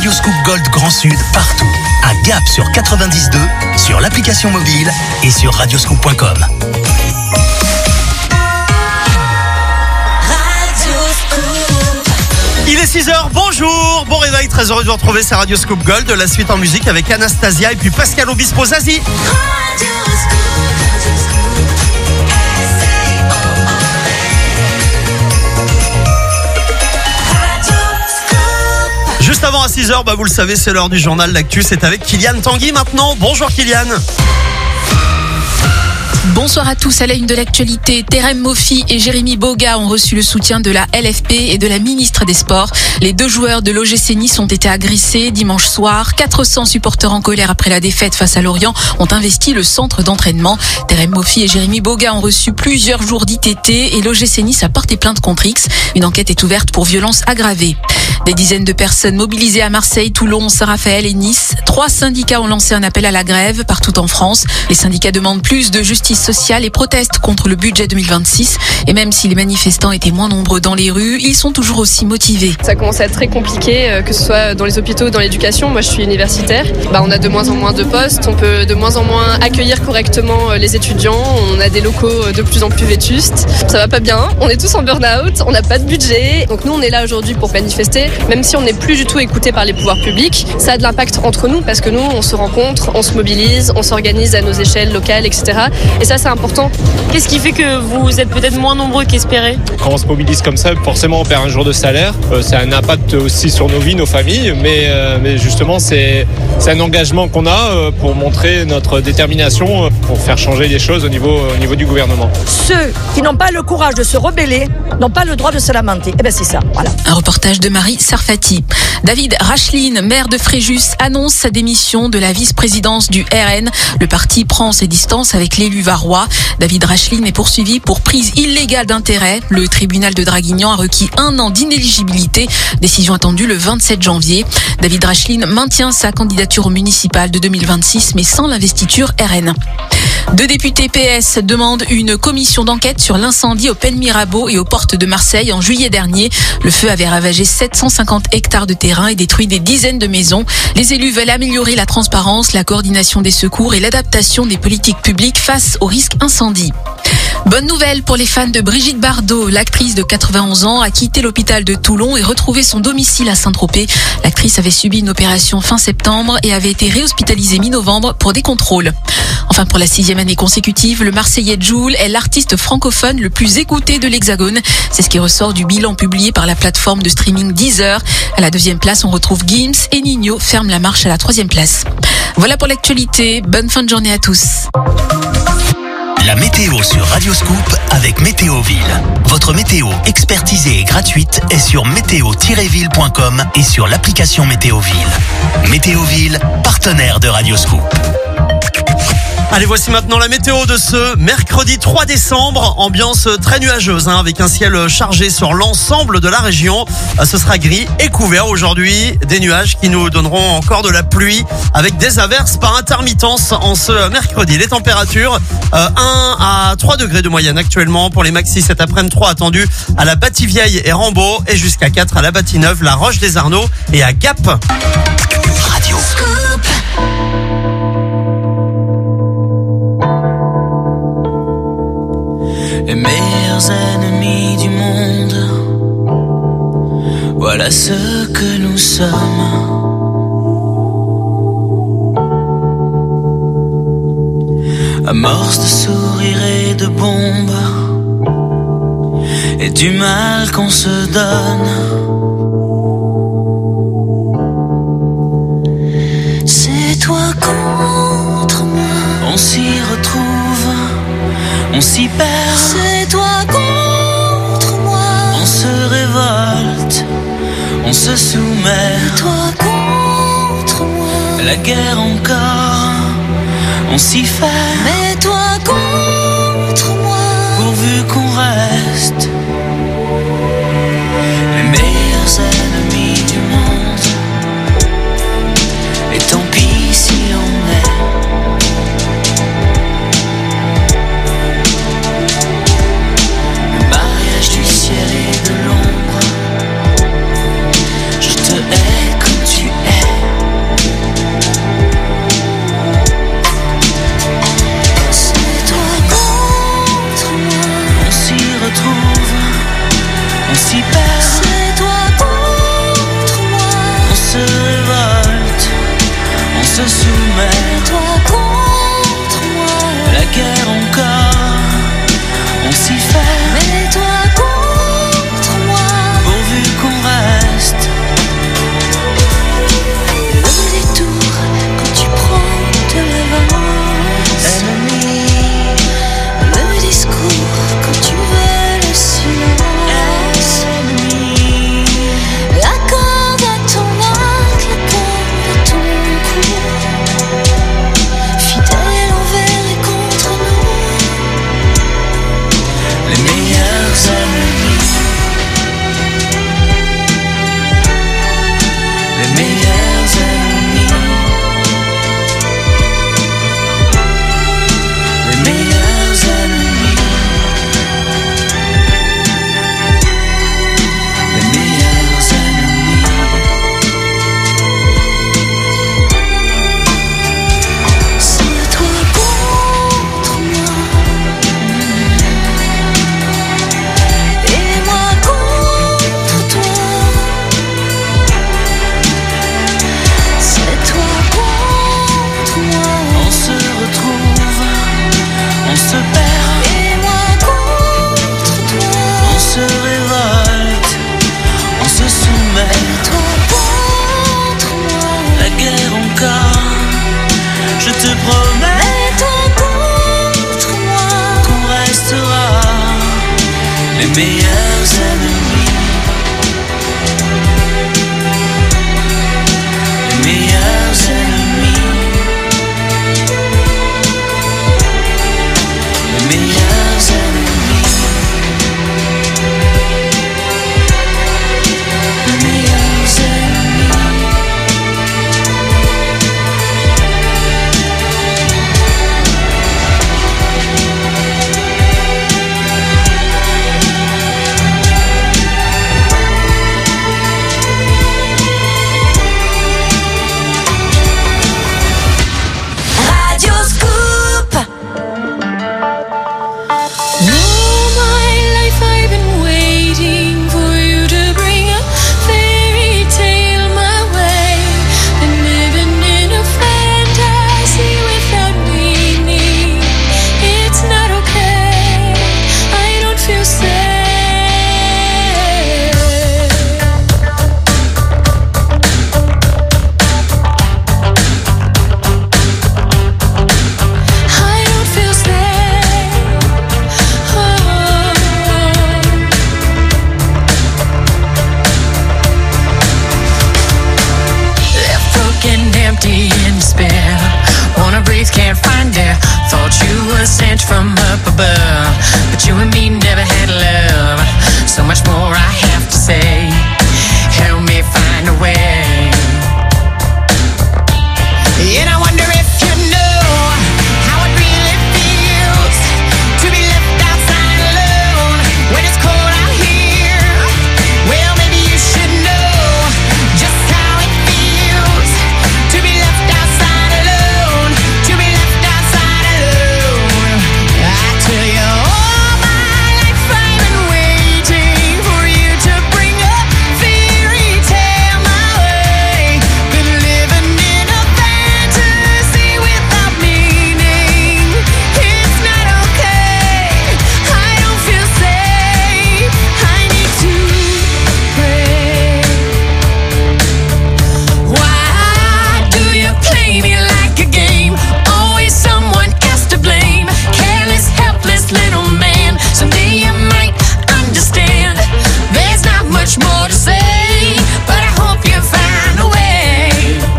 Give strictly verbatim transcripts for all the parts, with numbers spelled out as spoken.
Radio Scoop Gold Grand Sud partout. À Gap sur quatre-vingt-dix virgule deux, sur l'application mobile et sur radioscoop point com. Il est six heures, bonjour, bon réveil, très heureux de vous retrouver, c'est Radio Scoop Gold, la suite en musique avec Anastasia et puis Pascal Obispo Zazie. Juste avant à six heures, bah vous le savez, c'est l'heure du journal. L'actu, c'est avec Kylian Tanguy maintenant. Bonjour Kylian. Bonsoir à tous. À la une de l'actualité, Terem Moffi et Jérémy Boga ont reçu le soutien de la L F P et de la ministre des Sports. Les deux joueurs de l'O G C Nice ont été agressés dimanche soir. quatre cents supporters en colère après la défaite face à Lorient ont investi le centre d'entraînement. Terem Moffi et Jérémy Boga ont reçu plusieurs jours d'I T T et l'O G C Nice a porté plainte contre X. Une enquête est ouverte pour violence aggravée. Des dizaines de personnes mobilisées à Marseille, Toulon, Saint-Raphaël et Nice. Trois syndicats ont lancé un appel à la grève partout en France. Les syndicats demandent plus de justice sociale et protestent contre le budget deux mille vingt-six. Et même si les manifestants étaient moins nombreux dans les rues, ils sont toujours aussi motivés. Ça commence à être très compliqué, que ce soit dans les hôpitaux ou dans l'éducation. Moi, je suis universitaire. Bah, on a de moins en moins de postes. On peut de moins en moins accueillir correctement les étudiants. On a des locaux de plus en plus vétustes. Ça va pas bien. On est tous en burn-out. On n'a pas de budget. Donc nous, on est là aujourd'hui pour manifester. Même si on n'est plus du tout écouté par les pouvoirs publics, ça a de l'impact entre nous parce que nous, on se rencontre, on se mobilise, on s'organise à nos échelles locales, et cetera. Et ça, c'est important. Qu'est-ce qui fait que vous êtes peut-être moins nombreux qu'espéré ? Quand on se mobilise comme ça, forcément, on perd un jour de salaire. Euh, c'est un impact aussi sur nos vies, nos familles. Mais, euh, mais justement, c'est, c'est un engagement qu'on a euh, pour montrer notre détermination, euh, pour faire changer les choses au niveau, au niveau du gouvernement. Ceux qui n'ont pas le courage de se rebeller n'ont pas le droit de se lamenter. Eh bien, c'est ça. Voilà. Un reportage de Marie Sarfati. David Racheline, maire de Fréjus, annonce sa démission de la vice-présidence du R N. Le parti prend ses distances avec l'élu varois. David Racheline est poursuivi pour prise illégale d'intérêt. Le tribunal de Draguignan a requis un an d'inéligibilité. Décision attendue le vingt-sept janvier. David Racheline maintient sa candidature au municipal de deux mille vingt-six, mais sans l'investiture R N. Deux députés P S demandent une commission d'enquête sur l'incendie au Pen Mirabeau et aux portes de Marseille en juillet dernier. Le feu avait ravagé sept cent cinquante hectares de terrain et détruit des dizaines de maisons. Les élus veulent améliorer la transparence, la coordination des secours et l'adaptation des politiques publiques face au risque incendie. Bonne nouvelle pour les fans de Brigitte Bardot. L'actrice de quatre-vingt-onze ans a quitté l'hôpital de Toulon et retrouvé son domicile à Saint-Tropez. L'actrice avait subi une opération fin septembre et avait été réhospitalisée mi-novembre pour des contrôles. Enfin, pour la sixième année consécutive, le Marseillais Jul est l'artiste francophone le plus écouté de l'Hexagone. C'est ce qui ressort du bilan publié par la plateforme de streaming Deezer. À la deuxième place, on retrouve Gims et Nino ferment la marche à la troisième place. Voilà pour l'actualité. Bonne fin de journée à tous. La météo sur Radio Scoop avec Météoville. Votre météo expertisée et gratuite est sur météo tiret ville point com et sur l'application Météoville. Météoville, partenaire de Radio Scoop. Allez, voici maintenant la météo de ce mercredi trois décembre. Ambiance très nuageuse, hein, avec un ciel chargé sur l'ensemble de la région. Ce sera gris et couvert aujourd'hui. Des nuages qui nous donneront encore de la pluie avec des averses par intermittence en ce mercredi. Les températures, euh, un à trois degrés de moyenne actuellement. Pour les maxis cet après-midi, trois attendus à la Bâtie-Vieille et Rambaud et jusqu'à quatre à la Bâtie-Neuve, la Roche des Arnaud et à Gap. Radio Scoop. Les meilleurs ennemis du monde, voilà ce que nous sommes. Amorce de sourires et de bombes, et du mal qu'on se donne. C'est toi contre moi, on s'y retrouve, on s'y perd. C'est toi contre moi, on se révolte, on se soumet. C'est toi contre moi, la guerre encore, on s'y fait. Mais toi contre moi, pourvu qu'on reste les meilleurs ennemis du monde. Et tant pis si on est du ciel et de l'ombre. Je te hais comme tu es. meilleurs ennemis, les meilleurs ennemis, les meilleurs ennemis, les meilleurs ennemis. From up above, but you and me never had love. So much more I have to say. Help me find a way. And I wonder if you know how it really feels to be left outside alone when it's cold out here. Well, maybe you should know just how it feels to be left outside alone, to be left outside alone. I tell you, all my life I've been waiting for you to bring a fairy tale my way. Been living in a fantasy without meaning. It's not okay. I don't feel safe. I need to pray. Why do you play me like a game? Always someone else to blame. Careless, helpless little man. Someday you might understand. There's not much more to say, but I hope you find a way.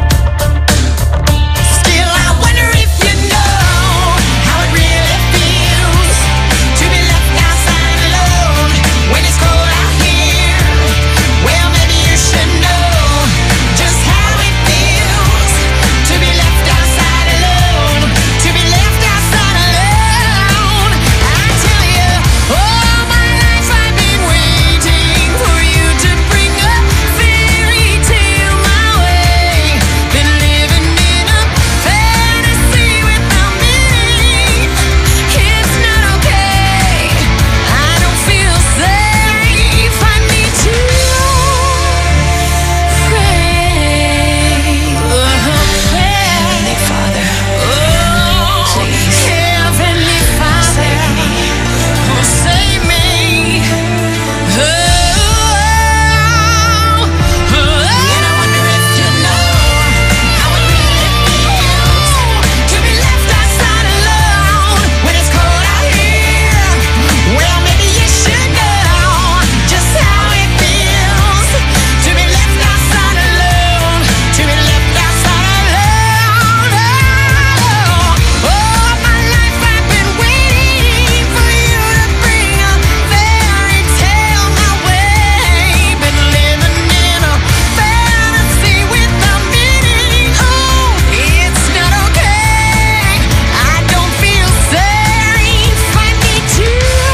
Still, I wonder if you know how it really feels to be left outside alone when it's cold out here. Well, maybe you should know just how it feels to be left outside alone, to be left outside alone. I tell you, all my life I've been waiting for you to bring a fairy tale my way. Been living in a fantasy without meaning. It's not okay. I don't feel safe. I need to pray. Heavenly Father, oh, Heavenly Father, oh, save me. Oh, oh, and I wonder if you know how it really feels to be left outside alone when it's cold out here. Well, maybe you should know just how it feels to be left outside alone, to be left outside alone. Oh, all my life I've been waiting for you to bring a fairy tale my way. Been living in a fantasy without meaning. Oh, it's not okay. I don't feel safe. I need to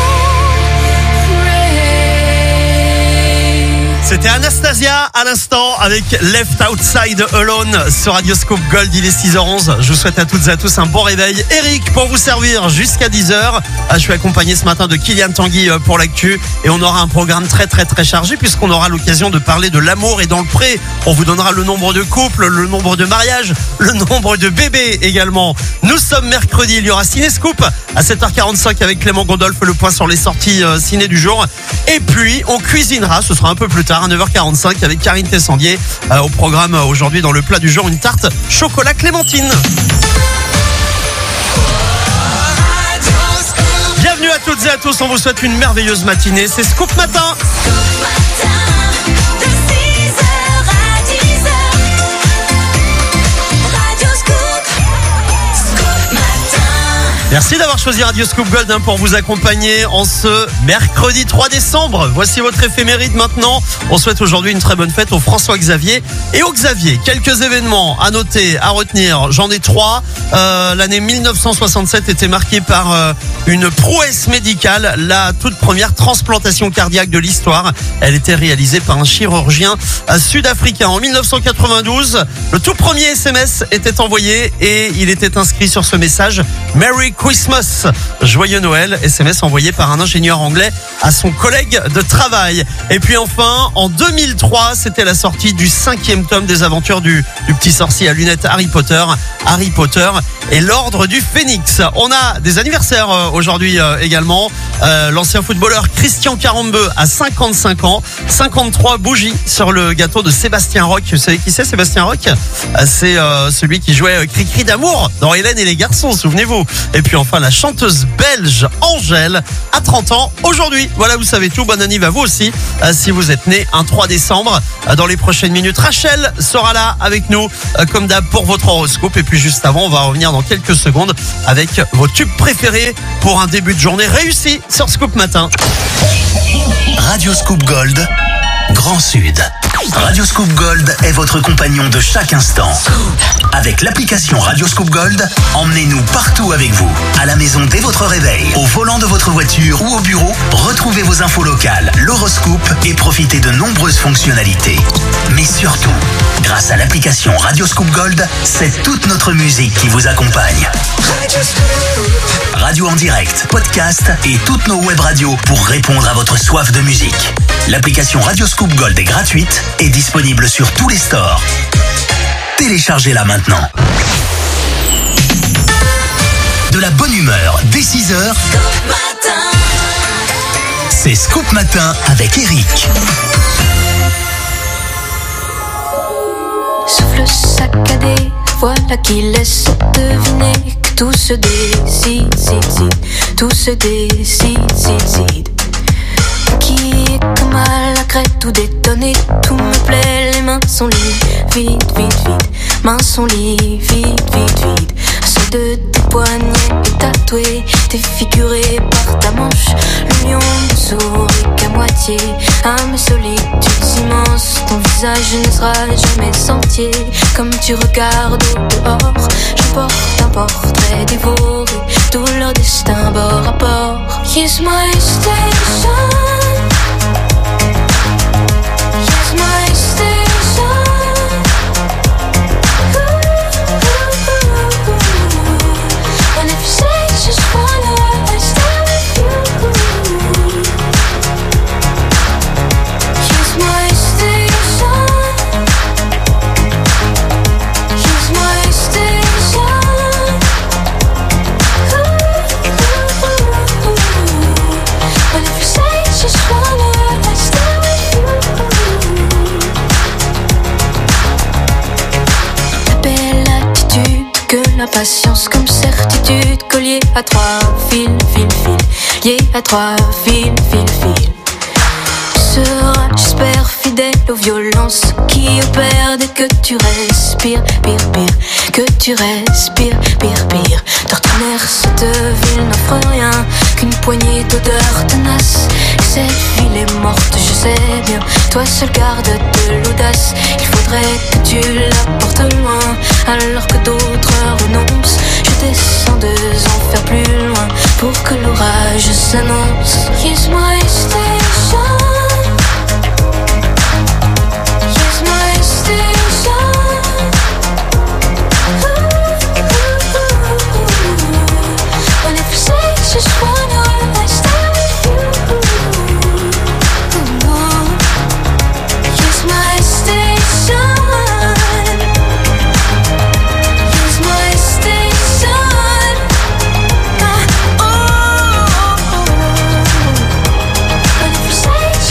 pray. C'était Anastasia à l'instant avec Left Outside Alone sur Radioscope Gold. Il est six heures onze. Je vous souhaite à toutes et à tous un bon réveil. Eric pour vous servir jusqu'à dix heures. Je suis accompagné ce matin de Kylian Tanguy pour l'actu et on aura un programme très très très chargé puisqu'on aura l'occasion de parler de l'amour et dans le pré. On vous donnera le nombre de couples, le nombre de mariages, le nombre de bébés également. Nous sommes mercredi, il y aura Ciné Scoop à sept heures quarante-cinq avec Clément Gondolf, le point sur les sorties euh, ciné du jour. Et puis on cuisinera, ce sera un peu plus tard à neuf heures quarante-cinq avec Karine Tessandier euh, au programme euh, aujourd'hui dans le plat du jour, une tarte chocolat clémentine. Bienvenue à toutes et à tous, on vous souhaite une merveilleuse matinée. C'est Scoop Matin. Merci d'avoir choisi Radio Scoop Gold hein, pour vous accompagner en ce mercredi trois décembre. Voici votre éphéméride maintenant. On souhaite aujourd'hui une très bonne fête au François Xavier et au Xavier. Quelques événements à noter, à retenir. J'en ai trois. Euh, l'année mille neuf cent soixante-sept était marquée par euh, une prouesse médicale. La toute première transplantation cardiaque de l'histoire. Elle était réalisée par un chirurgien euh, sud-africain. En mille neuf cent quatre-vingt-douze, le tout premier S M S était envoyé et il était inscrit sur ce message « Merry Christmas, joyeux Noël », S M S envoyé par un ingénieur anglais à son collègue de travail. Et puis enfin, en deux mille trois, c'était la sortie du cinquième tome des aventures du, du petit sorcier à lunettes Harry Potter, Harry Potter et l'Ordre du Phénix. On a des anniversaires euh, aujourd'hui euh, également. Euh, l'ancien footballeur Christian Carambeu a cinquante-cinq ans, cinquante-trois bougies sur le gâteau de Sébastien Roch. Vous savez qui c'est, Sébastien Roch? euh, C'est euh, celui qui jouait euh, Cri-Cri d'amour dans Hélène et les garçons, souvenez-vous. Et puis enfin, la chanteuse belge Angèle a trente ans aujourd'hui. Voilà, vous savez tout. Bonne année à vous aussi euh, si vous êtes né un trois décembre. Euh, dans les prochaines minutes, Rachel sera là avec nous euh, comme d'hab pour votre horoscope. Et puis juste avant, on va revenir dans quelques secondes avec vos tubes préférés pour un début de journée réussi sur Scoop Matin. Radio Scoop Gold, Grand Sud. Radio Scoop Gold est votre compagnon de chaque instant. Avec l'application Radio Scoop Gold, emmenez-nous partout avec vous. À la maison dès votre réveil, au volant de votre voiture ou au bureau, retrouvez vos infos locales, l'horoscope et profitez de nombreuses fonctionnalités. Mais surtout, grâce à l'application Radio Scoop Gold, c'est toute notre musique qui vous accompagne. Radio en direct, podcast et toutes nos web radios pour répondre à votre soif de musique. L'application Radio Scoop Gold est gratuite et disponible sur tous les stores. Téléchargez-la maintenant. De la bonne humeur dès six heures. C'est Scoop Matin avec Eric. Souffle saccadé, voilà qui laisse deviner que tout se décide, tout se décide, qui est comme à la crête, tout détonné, tout me plaît, les mains sont liées, vite, vite, vite, mains sont liées, vite, vite, vite, seul de tes poignets est tatoué, défiguré par ta manche, le lion ne sourit qu'à moitié, à mes solitudes immenses, ton visage ne sera jamais entier, comme tu regardes au dehors, je porte un portrait dévoré, tout leur destin bord à bord, here's my station. Here's my station. Ooh, ooh, ooh. And if you say you just wanna, I stay with you. Here's my station. Here's my station. Ooh, ooh, ooh. And if you say you just wanna, I stay with you. La belle attitude que la patience comme certitude, collier à trois fils, fil, fil, lié à trois fils, fil, fil. Tu seras, j'espère, fidèle aux violences qui opèrent dès que tu respires, pire, pire, que tu respires, pire, pire. D'ordinaire, cette ville n'offre rien qu'une poignée d'odeurs tenaces. Cette ville est morte, je sais bien, toi seul garde de l'audace. Il faudrait que tu la portes loin, alors que d'autres renoncent. Je descends deux enfers plus loin, pour que l'orage s'annonce. Here's my station. Here's my station. Ooh, ooh, ooh. And if you say you just wanna, I stay with you. Ooh, here's my station. Here's my station. Ah, oh, oh, oh. And if you say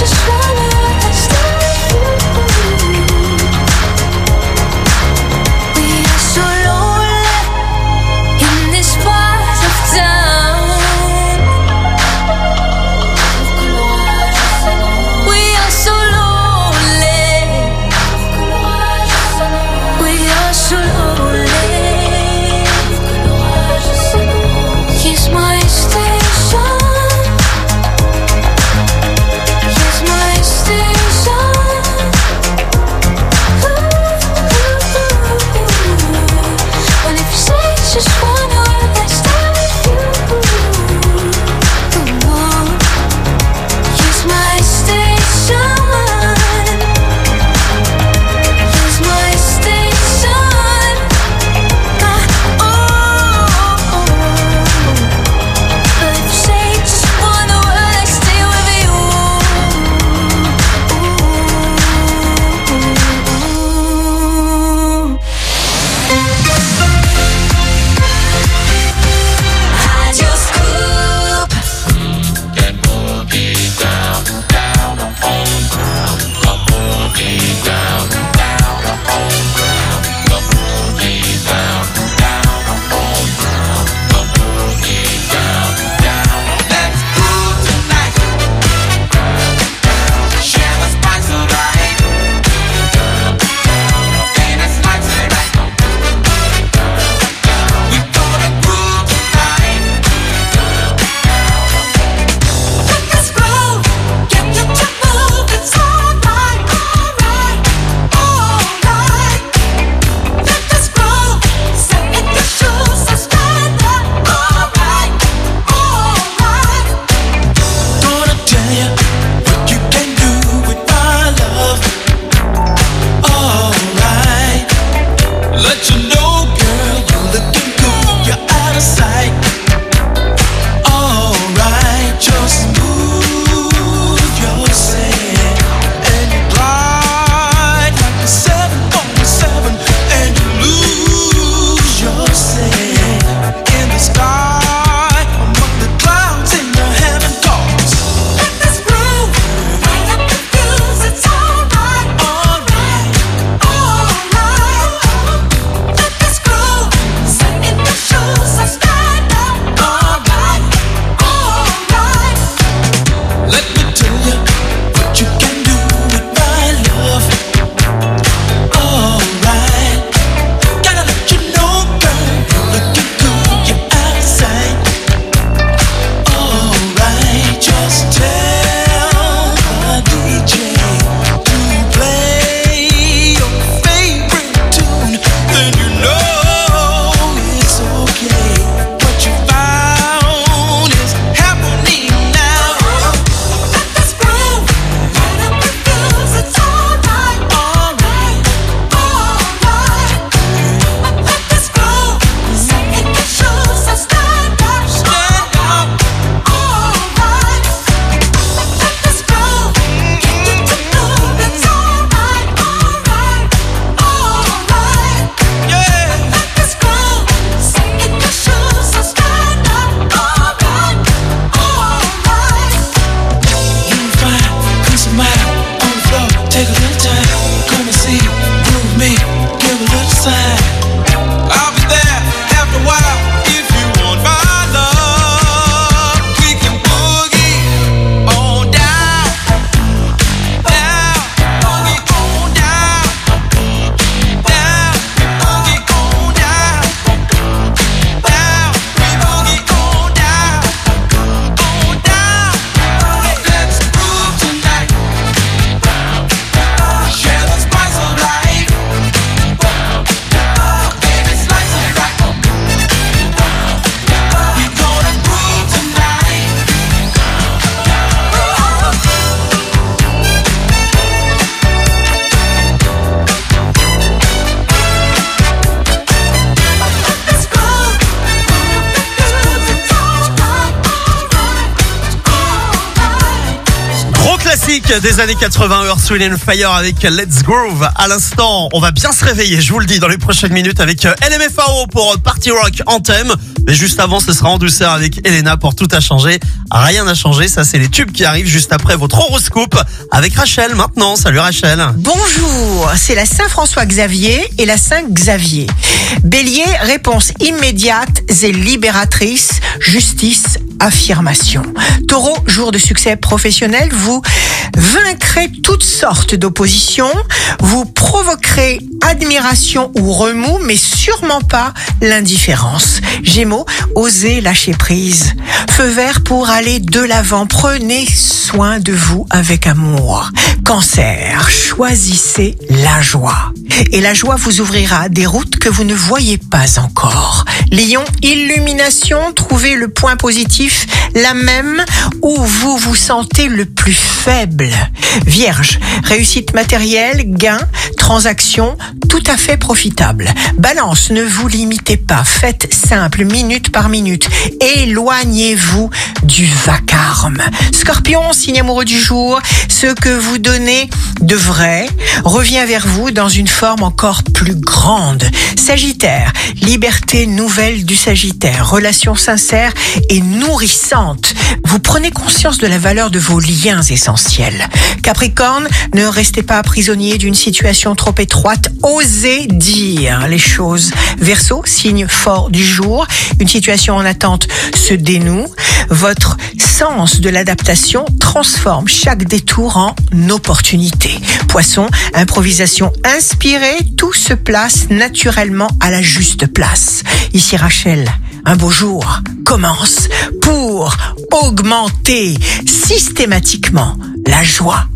classique des années quatre-vingts, Earth, Wind and Fire avec Let's Groove. À l'instant, on va bien se réveiller, je vous le dis, dans les prochaines minutes avec L M F A O pour Party Rock Anthem. Mais juste avant, ce sera en douceur avec Elena pour Tout a changé. Rien n'a changé, ça c'est les tubes qui arrivent juste après votre horoscope avec Rachel maintenant. Salut Rachel. Bonjour, c'est la Saint-François Xavier et la Saint-Xavier. Bélier, réponse immédiate et libératrice, justice, affirmation. Taureau, jour de succès professionnel, vous vaincrez toutes sortes d'oppositions, vous provoquerez admiration ou remous, mais sûrement pas l'indifférence. Gémeaux, osez lâcher prise. Feu vert pour aller de l'avant, prenez soin de vous avec amour. Cancer, choisissez la joie. Et la joie vous ouvrira des routes que vous ne voyez pas encore. Lion, illumination, trouvez le point positif, la même où vous vous sentez le plus faible. Vierge, réussite matérielle, gain, transaction, tout à fait profitable. Balance, ne vous limitez pas, faites simple, minute par minute. Éloignez-vous du vacarme. Scorpion, signe amoureux du jour, ce que vous donnez de vrai revient vers vous dans une forme encore plus grande. Sagittaire, liberté nouvelle du Sagittaire, relation sincère et nourrissante. Vous prenez conscience de la valeur de vos liens essentiels. Capricorne, ne restez pas prisonnier d'une situation trop étroite, osez dire les choses. Verseau, signe fort du jour, une situation en attente se dénoue. Votre sens de l'adaptation transforme chaque détour en opportunité. Poisson, improvisation inspirée, tout se place naturellement à la juste place. Ici Rachel, un beau jour commence pour augmenter systématiquement la joie.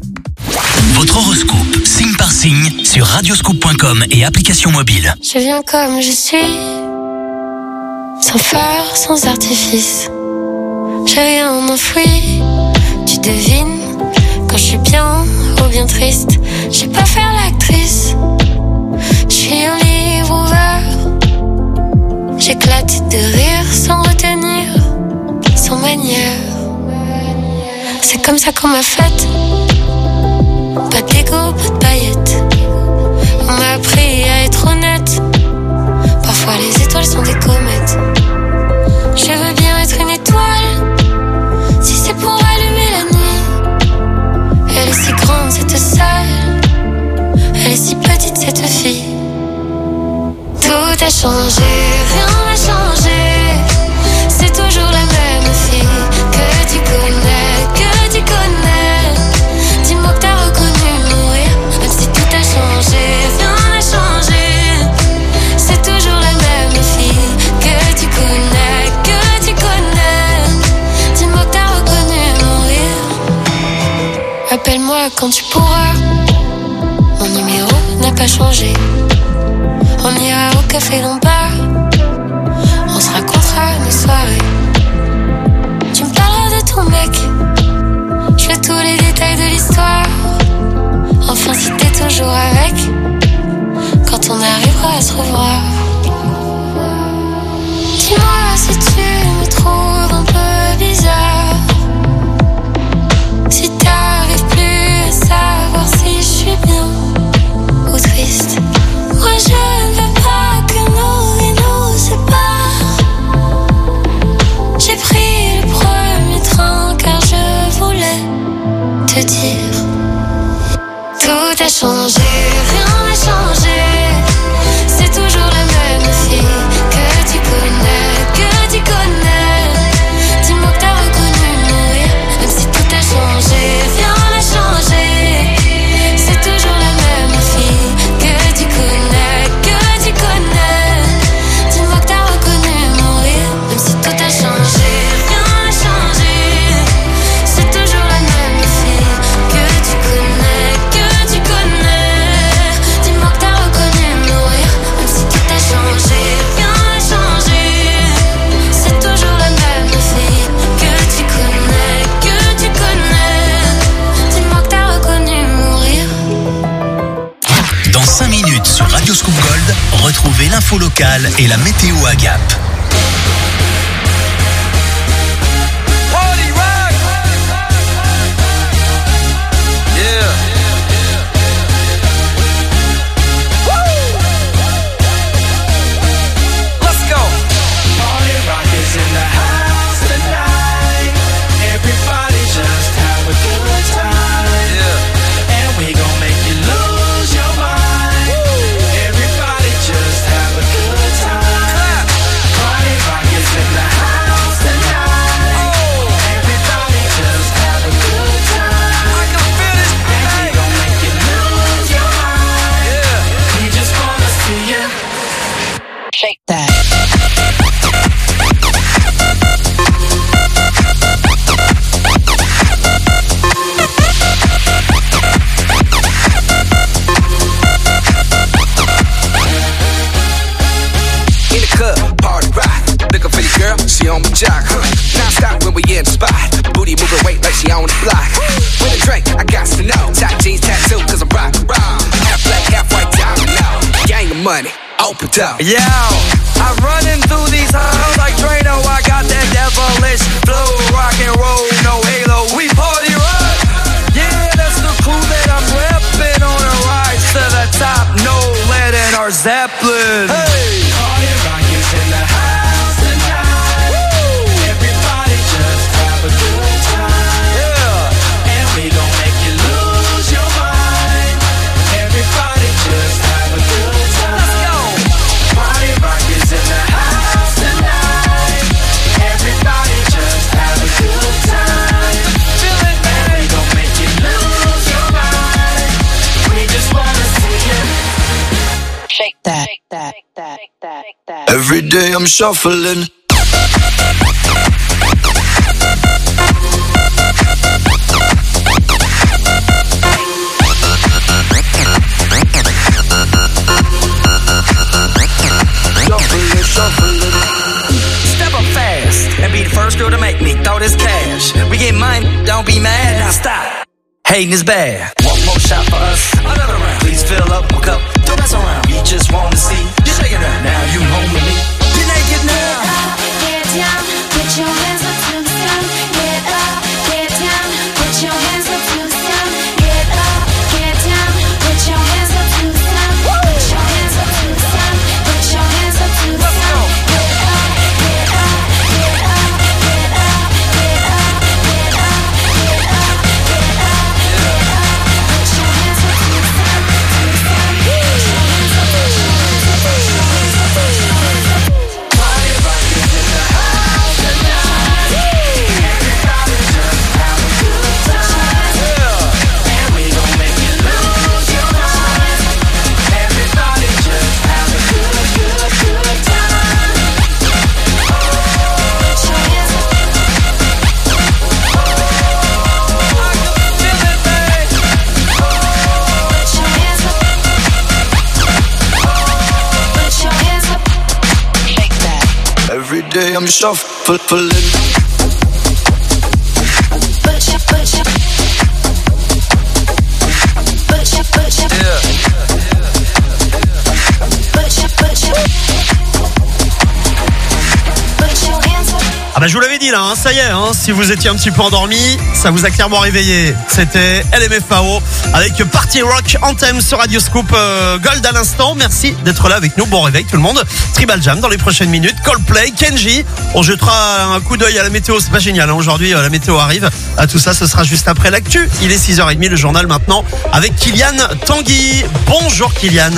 Votre horoscope, signe par signe, sur radioscoop point com et application mobile. Je viens comme je suis, sans phare, sans artifice. J'ai rien enfoui, tu devines, quand je suis bien ou bien triste. Je sais pas faire l'actrice, je suis un livre ouvert. J'éclate de rire sans retenir, sans manière. C'est comme ça qu'on m'a faite. Pas d'ego, pas de paillettes. On m'a appris à être honnête. Parfois les étoiles sont des comètes. Je veux bien être une étoile, si c'est pour allumer la nuit. Elle est si grande cette salle, elle est si petite cette fille. Tout a changé, rien n'a changé. C'est toujours la même fille que tu connais, que tu connais. Dis-moi que t'as reconnu mon rire, même si tout a changé, rien n'a changé. C'est toujours la même fille que tu connais, que tu connais. Dis-moi que t'as reconnu mon rire. Appelle-moi quand tu pourras, mon numéro n'a pas changé. On ira au café Lombard, on se racontera nos soirées. Tu me parleras de ton mec, je veux tous les détails de l'histoire. Enfin si t'es toujours avec, quand on arrivera à se revoir. Dis-moi si tu me trouves un peu bizarre, si t'arrives plus à savoir si je suis bien ou triste. Moi je ne veux pas que nous et nous séparent. J'ai pris le premier train car je voulais te dire. Tout a changé, rien n'a changé. C'est toujours la même fille que tu connais, que tu connais. Dis-moi que t'as reconnu mon rire, même si tout a changé, rien n'a changé. C'est toujours la même fille que tu connais, que tu connais. Dis-moi que t'as reconnu mon rire, même si tout a changé, rien n'a changé. C'est toujours la même fille que tu connais, que tu connais. Dis-moi que t'as reconnu mon rire, même si tout a changé, rien n'a changé. C'est toujours la même fille que tu connais, que tu connais. Dis-moi que t'as reconnu mon rire. Dans cinq minutes sur Radioscoop Gold, retrouvez l'info locale et la météo à Gap. in the spot. Booty moving weight like she on the block. With a drink, I got to know. Top jeans tattoo, cause I'm rock and roll. Half black, half white, diamond now. Gang of money, open up. Yeah, I'm running through these halls like Drano. I got that devilish flow, rock and roll, no halo. We party rock. Yeah, that's the crew that I'm repping on a rise to the top. No lead in our Zeppelin. Hey, party rock is in the house tonight. Woo! Everybody just have a good time. Yeah, and we gon' make you lose your mind. Everybody just have a good time. Let's go. Party rock is in the house tonight. Everybody just have a good time. Feel it, man. And we gon' make you lose your mind. We just wanna see you shake that, shake that, shake that, shake that, shake that. Every day I'm shuffling. Shuffling, shuffling. Step up fast and be the first girl to make me throw this cash. We get mine, don't be mad, now stop. Hating is bad. One more shot for us, another round. Please fill up a cup, don't mess around. We just wanna see you shaking it. Now you home with me. You're naked now. Get down, put your hands up to the sun. Get up, get down, put your hands up to the sun. Get up, get down, put your hands up to the sun. Put your hands up to the sun. Put your hands up to the sun. Get up, get up, get up, get up, get up, get up, get up, get up, get up. Put your hands up to the sun, to the sun. Put your hands up, put your hands up, put your hands up, put your hands up. Party rock is in the house tonight. Everybody just have a good time. Yeah, and we gon' make you lose your mind. Everybody just have a good, good, good time. Put your hands up. I can feel it, babe. Put your hands up. Put your hands up. Shake that. Every day I'm shuffling. Put your, put your, put your, put your, put your, put your, put your hands up. Ah bah je vous l'avais dit là, hein, ça y est, hein, si vous étiez un petit peu endormi, ça vous a clairement réveillé. C'était L M F A O avec Party Rock Anthem sur Radio Scoop euh, Gold à l'instant. Merci d'être là avec nous. Bon réveil tout le monde. Tribal Jam dans les prochaines minutes. Coldplay, Kenji. On jettera un coup d'œil à la météo. C'est pas génial, hein, aujourd'hui euh, la météo arrive. À tout ça, ce sera juste après l'actu. Il est six heures trente, le journal maintenant avec Kylian Tanguy. Bonjour Kylian.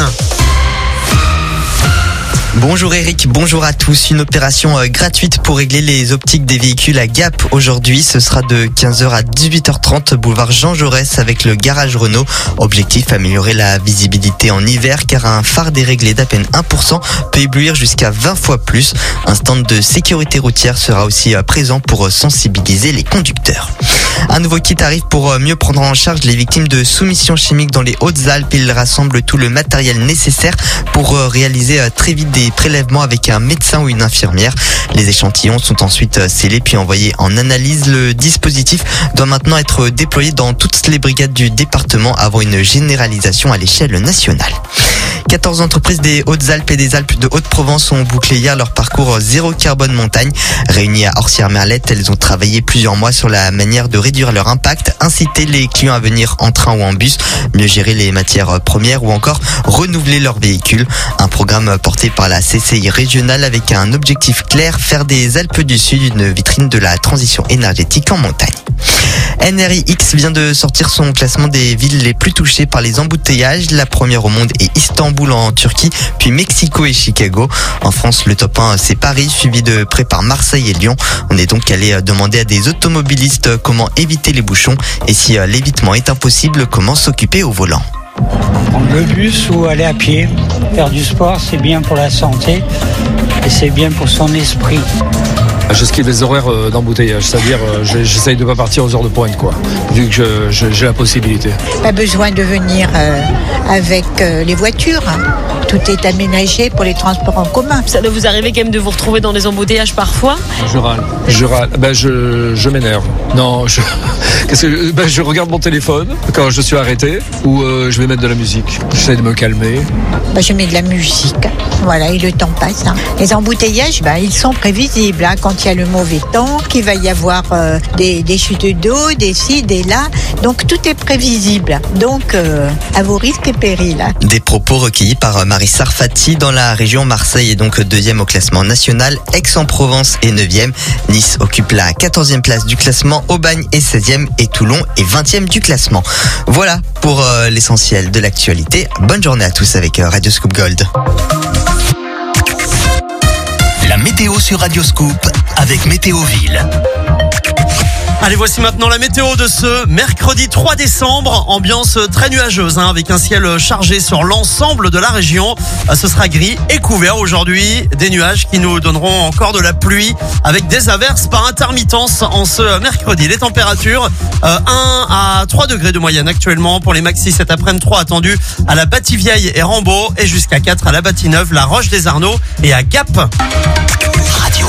Bonjour Eric, bonjour à tous. Une opération euh, gratuite pour régler les optiques des véhicules à Gap aujourd'hui. Ce sera de quinze heures à dix-huit heures trente, boulevard Jean Jaurès avec le garage Renault. Objectif, améliorer la visibilité en hiver car un phare déréglé d'à peine un pour cent peut éblouir jusqu'à vingt fois plus. Un stand de sécurité routière sera aussi euh, présent pour euh, sensibiliser les conducteurs. Un nouveau kit arrive pour euh, mieux prendre en charge les victimes de soumission chimique dans les Hautes-Alpes. Il rassemble tout le matériel nécessaire pour euh, réaliser euh, très vite des prélèvements avec un médecin ou une infirmière. Les échantillons sont ensuite scellés puis envoyés en analyse. Le dispositif doit maintenant être déployé dans toutes les brigades du département avant une généralisation à l'échelle nationale. quatorze entreprises des Hautes-Alpes et des Alpes de Haute-Provence ont bouclé hier leur parcours zéro carbone montagne. Réunies à Orsières-Merlette, elles ont travaillé plusieurs mois sur la manière de réduire leur impact, inciter les clients à venir en train ou en bus, mieux gérer les matières premières ou encore renouveler leurs véhicules. Un programme porté par la C C I régionale avec un objectif clair, faire des Alpes du Sud une vitrine de la transition énergétique en montagne. N R I X vient de sortir son classement des villes les plus touchées par les embouteillages. La première au monde est Istanbul en Turquie, puis Mexico et Chicago. En France, le top un, c'est Paris, suivi de près par Marseille et Lyon. On est donc allé demander à des automobilistes comment éviter les bouchons et si l'évitement est impossible, comment s'occuper au volant. Prendre le bus ou aller à pied. Faire du sport, c'est bien pour la santé et c'est bien pour son esprit. J'esquive les horaires euh, d'embouteillage, c'est-à-dire euh, je- j'essaye de ne pas partir aux heures de pointe, quoi, vu que je- je- j'ai la possibilité. Pas besoin de venir euh, avec euh, les voitures. hein. Tout est aménagé pour les transports en commun. Ça doit vous arriver quand même de vous retrouver dans des embouteillages parfois? Je râle. Je râle. Ben, je, je m'énerve. Non, je, qu'est-ce que, ben, je regarde mon téléphone quand je suis arrêté ou euh, je vais mettre de la musique. J'essaie de me calmer. Bah, je mets de la musique. Voilà, et le temps passe. hein. Les embouteillages, bah, ils sont prévisibles. hein. Quand il y a le mauvais temps, qu'il va y avoir euh, des, des chutes d'eau, des ci, des là. Donc tout est prévisible. Donc euh, à vos risques et périls. hein. Des propos recueillis par euh, Marie Sarfati dans la région. Marseille est donc deuxième au classement national. Aix-en-Provence est neuvième. Nice occupe la quatorzième place du classement. Aubagne est seizième et Toulon est vingtième du classement. Voilà pour euh, l'essentiel de l'actualité. Bonne journée à tous avec euh, Radio Scoop Gold. La météo sur Radio Scoop avec Météoville. Allez, voici maintenant la météo de ce mercredi trois décembre. Ambiance très nuageuse, hein, avec un ciel chargé sur l'ensemble de la région. Ce sera gris et couvert aujourd'hui. Des nuages qui nous donneront encore de la pluie avec des averses par intermittence en ce mercredi. Les températures, euh, un à trois degrés de moyenne actuellement pour les maxis cet après-midi. trois attendus à la Bâtie-Vieille et Rambaud et jusqu'à quatre à la Bâtie-Neuve, la Roche des Arnaud et à Gap. Radio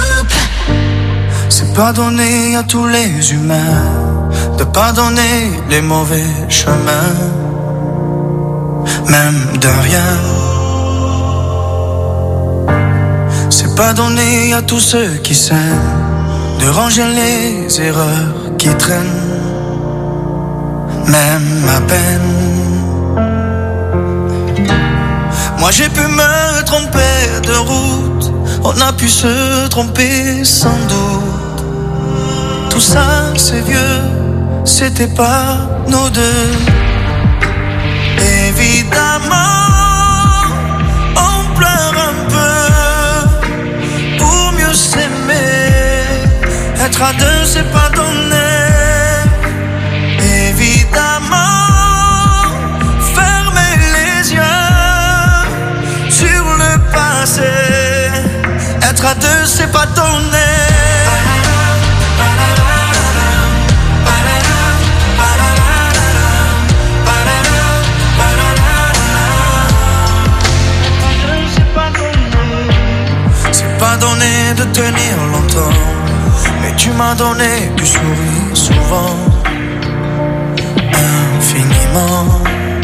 C'est pas donné à tous les humains de pardonner les mauvais chemins, même de rien. C'est pas donné à tous ceux qui s'aiment de ranger les erreurs qui traînent, même à peine. Moi j'ai pu me tromper de route, on a pu se tromper sans doute. Tout ça c'est vieux, c'était pas nous deux. Évidemment, on pleure un peu pour mieux s'aimer. Être à deux c'est pas donné. Évidemment, fermer les yeux sur le passé. Être à deux c'est pas donné. Pas donné de tenir longtemps, mais tu m'as donné du sourire souvent, infiniment.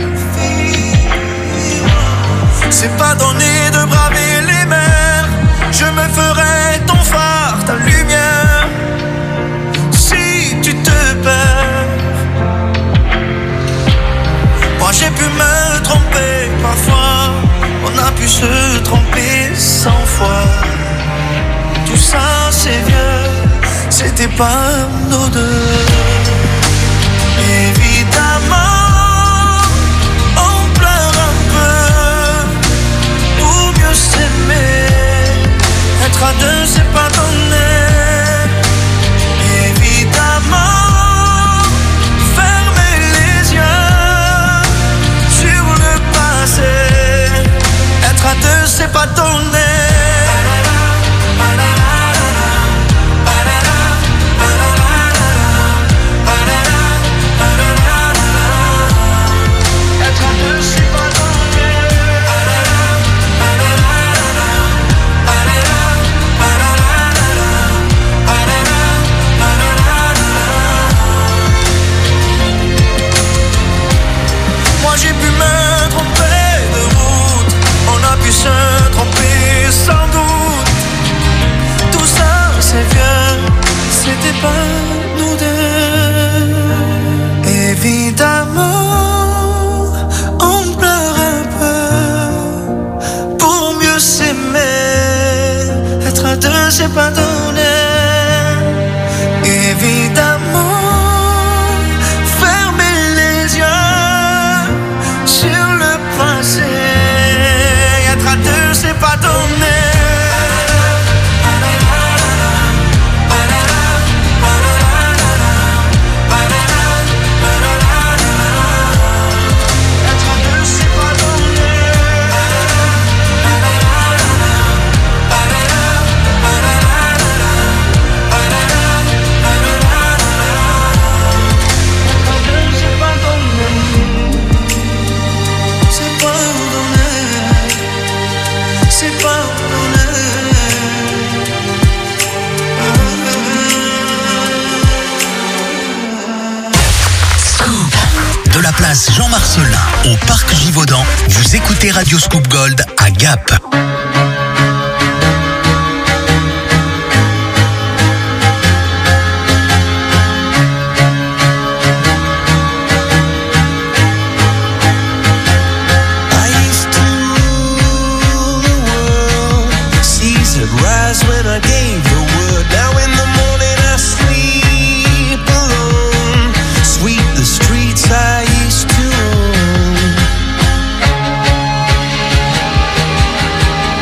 C'est pas donné de braver les mers, je me ferai ton phare, ta lumière, si tu te perds. Moi j'ai pu me tromper parfois, on a pu se tromper cent fois. Tout ça c'est vieux, c'était pas nos deux. Évidemment, on pleure un peu pour mieux s'aimer. Être à deux c'est pas donné. Évidemment, fermer les yeux sur le passé. Être à deux c'est pas donné. place Jean Marcelin au Parc Givaudan. Vous écoutez Radio Scoop Gold à Gap. Rise when I gave the word. Now in the morning I sleep alone. Sweep the streets I used to own.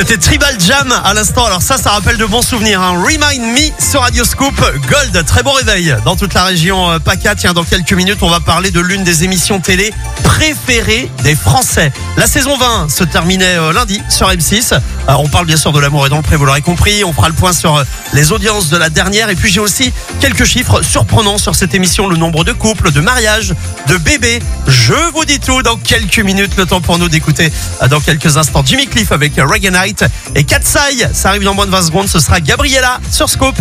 C'était Tribal Jam à l'instant. Alors ça, ça rappelle de bons souvenirs. Hein. Remind Me sur Radio Scoop. Gold, très bon réveil dans toute la région euh, PACA. Tiens, dans quelques minutes, on va parler de l'une des émissions télé préférées des Français. La saison vingt se terminait euh, lundi sur M six. Euh, on parle bien sûr de L'amour est dans le pré, vous l'aurez compris. On fera le point sur euh, les audiences de la dernière. Et puis j'ai aussi quelques chiffres surprenants sur cette émission. Le nombre de couples, de mariages, de bébés. Je vous dis tout dans quelques minutes. Le temps pour nous d'écouter euh, dans quelques instants Jimmy Cliff avec euh, Reggae Night et Katsai. Ça arrive dans moins de vingt secondes. Ce sera Gabriella sur Scoop.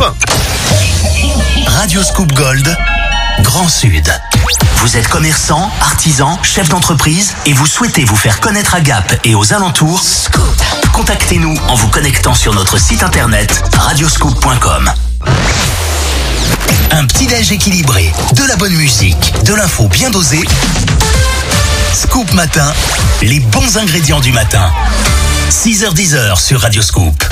Radio Scoop Gold, Grand Sud. Vous êtes commerçant, artisan, chef d'entreprise et vous souhaitez vous faire connaître à Gap et aux alentours? Scoop. Contactez-nous en vous connectant sur notre site internet radioscoop point com. Un petit déj équilibré, de la bonne musique, de l'info bien dosée. Scoop Matin, les bons ingrédients du matin. six heures dix sur Radio Scoop.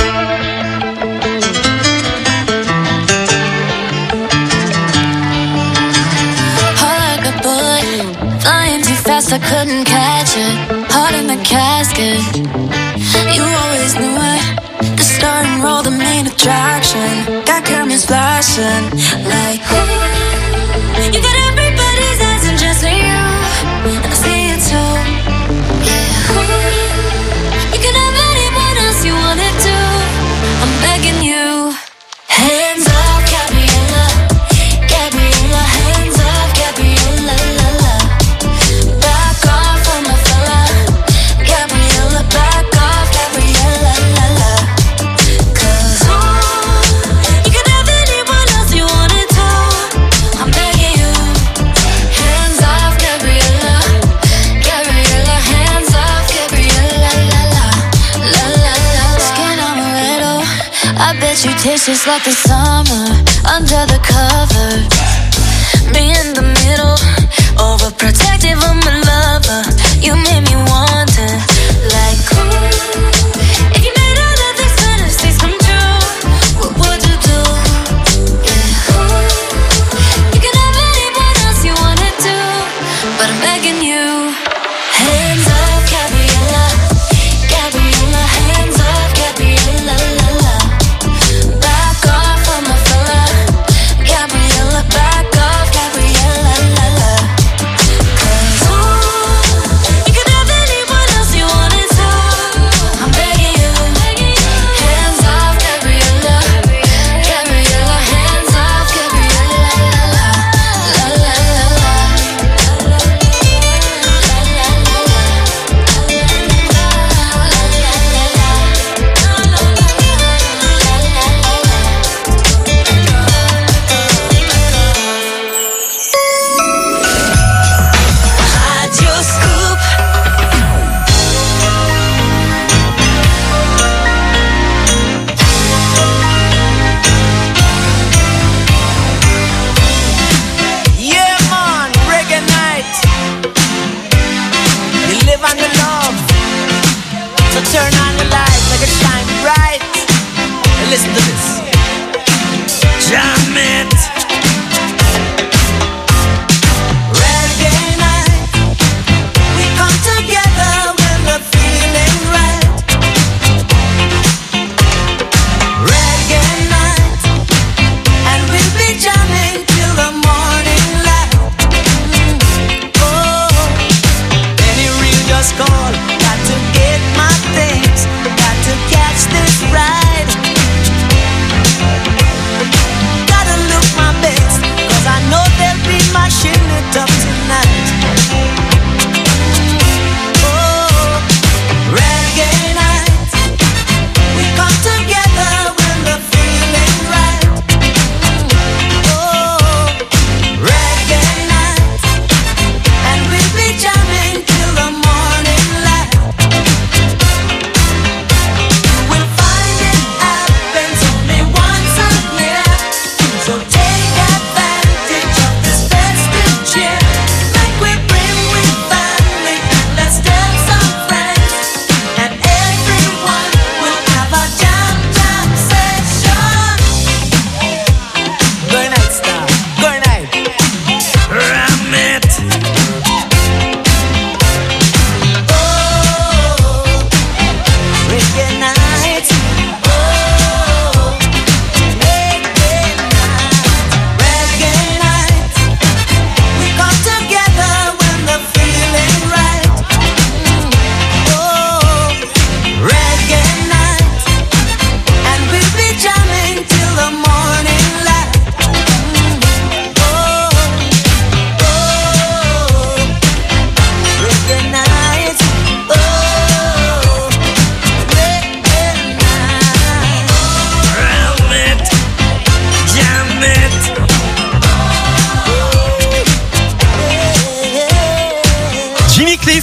Flying too fast, I couldn't catch it. Heart in the casket. You always knew it. The star and roll, the main attraction. Got cameras flashing like ooh. You got everybody's eyes and just for you. And I see it too. Yeah. Ooh. You can have anyone else you wanted to. I'm begging you. Hands off, Gabriella. Gabriella, hands off, Gabriella. La, la. Back off on my fella. Gabriella, back off, Gabriella. La, la. Cause ooh, you can have anyone else you wanted to. I'm begging you. Hands off, Gabriella. Gabriella, hands off, Gabriella. La, la. La, la, la, la. Skin on a little. I bet you taste just like the summer under the covers. Me in the middle, overprotective of my lover. You made me want it, like ooh. If you made all of these fantasies come true, what would you do? Yeah, ooh. You can have anyone else you wanted to, but I'm begging you. Hands off, Gabriella. Gabriella, hands off, Gabriella. La, la. Back off on my fella. Gabriella, back off, Gabriella. La, la. Cause ooh,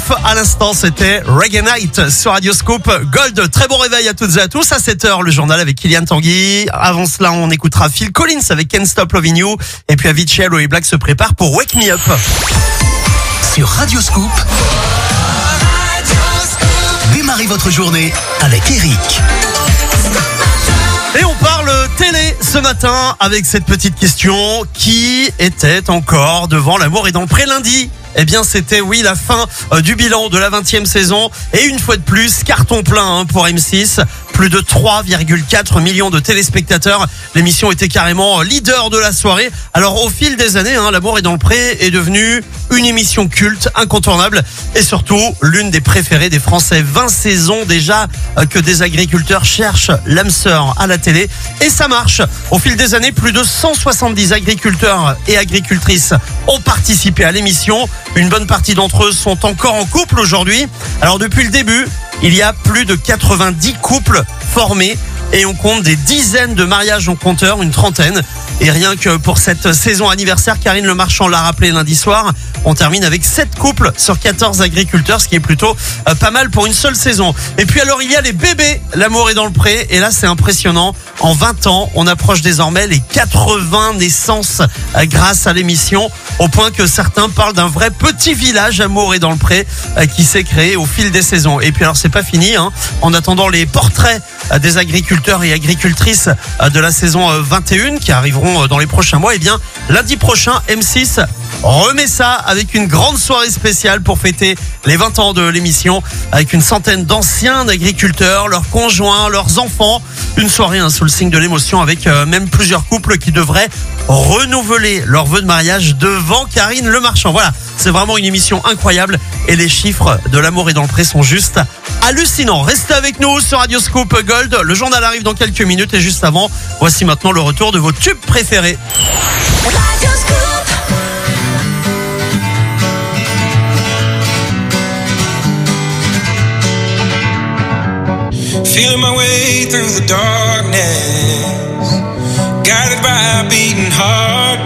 Off. À l'instant, c'était Reggae Night sur Radio Scoop Gold. Très bon réveil à toutes et à tous. À sept heures, le journal avec Kylian Tanguy. Avant cela, on écoutera Phil Collins avec Can't Stop Loving You. Et puis Avicii, Aloe Black se prépare pour Wake Me Up. Sur Radio Scoop, démarrez votre journée avec Eric. Et on parle télé ce matin avec cette petite question. Qui était encore devant l'amour et dans le pré lundi? Eh bien, c'était, oui, la fin euh, du bilan de la vingtième saison. Et une fois de plus, carton plein hein, pour M six. Plus de trois virgule quatre millions de téléspectateurs. L'émission était carrément leader de la soirée. Alors, au fil des années, hein, L'amour est dans le pré est devenue une émission culte, incontournable. Et surtout, l'une des préférées des Français. vingt saisons déjà euh, que des agriculteurs cherchent l'âme sœur à la télé. Et ça marche. Au fil des années, plus de cent soixante-dix agriculteurs et agricultrices ont participé à l'émission. Une bonne partie d'entre eux sont encore en couple aujourd'hui. Alors depuis le début, il y a plus de quatre-vingt-dix couples formés et on compte des dizaines de mariages en compteur, une trentaine. Et rien que pour cette saison anniversaire, Karine Le Marchand l'a rappelé lundi soir, on termine avec sept couples sur quatorze agriculteurs, ce qui est plutôt euh, pas mal pour une seule saison. Et puis alors il y a les bébés, L'amour est dans le pré, et là c'est impressionnant. En vingt ans, on approche désormais les quatre-vingts naissances euh, grâce à l'émission, au point que certains parlent d'un vrai petit village Amour est dans le pré euh, qui s'est créé au fil des saisons. Et puis alors c'est pas fini, hein. En attendant les portraits euh, des agriculteurs et agricultrices euh, de la saison euh, vingt et un qui arriveront dans les prochains mois, et eh bien lundi prochain M six remet ça avec une grande soirée spéciale pour fêter les vingt ans de l'émission avec une centaine d'anciens agriculteurs, leurs conjoints, leurs enfants. Une soirée hein, sous le signe de l'émotion avec euh, même plusieurs couples qui devraient renouveler leur vœu de mariage devant Karine Le Marchand. Voilà, c'est vraiment une émission incroyable et les chiffres de L'amour est dans le pré sont juste hallucinants. Restez avec nous sur Radio Scoop Gold. Le journal arrive dans quelques minutes et juste avant, voici maintenant le retour de vos tubes préférés. Radio Scoop. Feeling my way through the darkness, guided by a beating heart.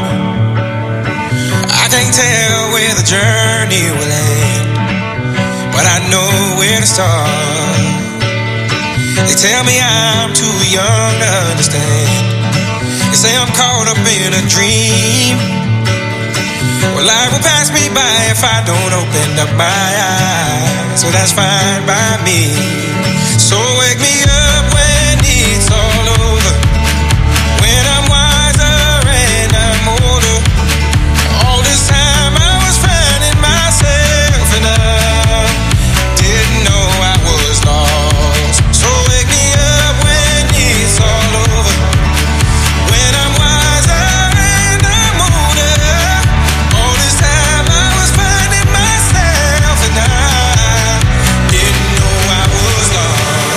I can't tell where the journey will end, but I know where to start. They tell me I'm too young to understand. They say I'm caught up in a dream. Well, life will pass me by if I don't open up my eyes. So that's fine by me. So wake me up when it's all over, when I'm wiser and I'm older. All this time I was finding myself and I didn't know I was lost. So wake me up when it's all over, when I'm wiser and I'm older. All this time I was finding myself and I didn't know I was lost.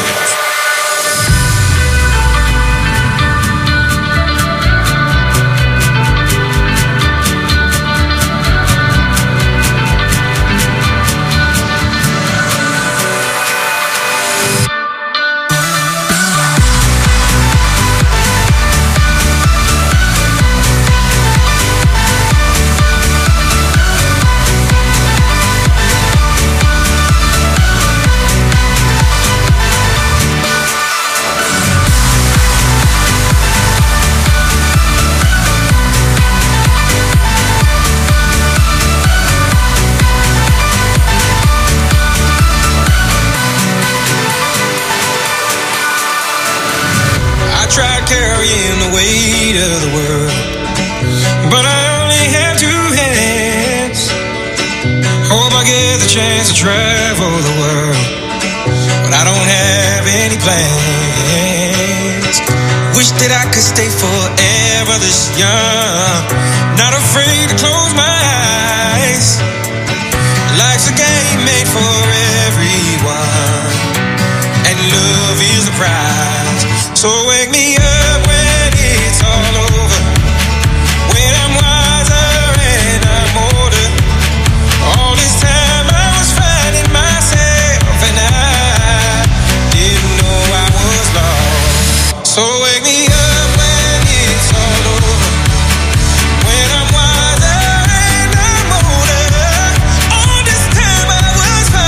I tried carrying the weight of the world, but I only have two hands. Hope I get the chance to travel the world, but I don't have any plans. Wish that I could stay forever this young, not afraid to close my eyes. Life's a game made for everyone, and love is the prize. So wake me up when it's all over, when I'm wiser and I'm older. All this time I was finding myself and I didn't know I was lost. So wake me up when it's all over, when I'm wiser and I'm older. All this time I was finding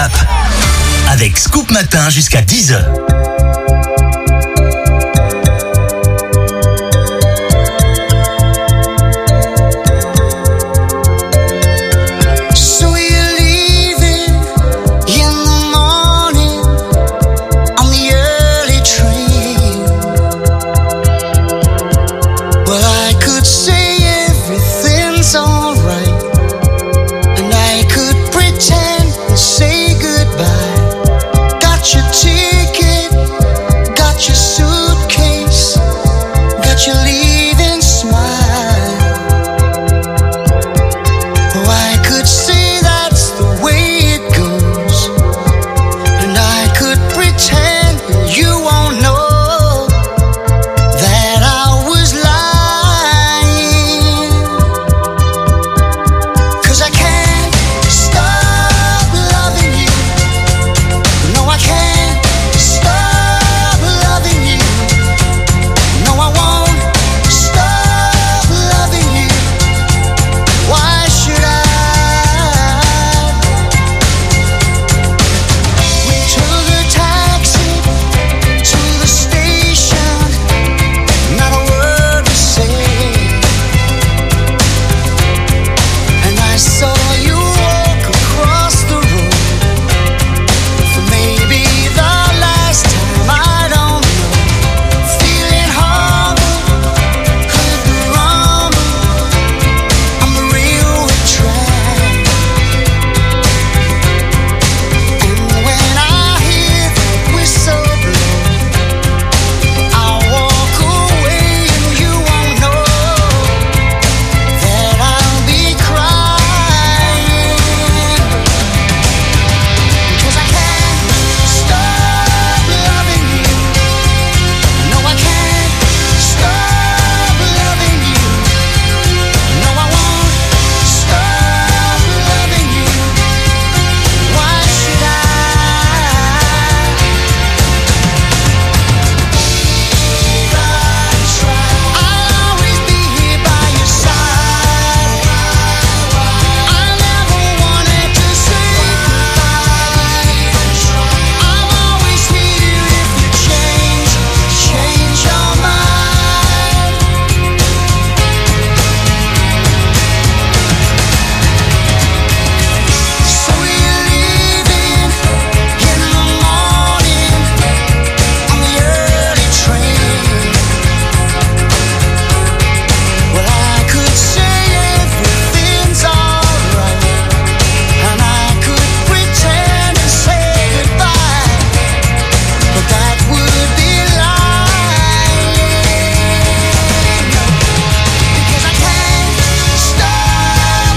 Gap. Avec Scoop Matin jusqu'à dix heures. Well, I could say everything's alright.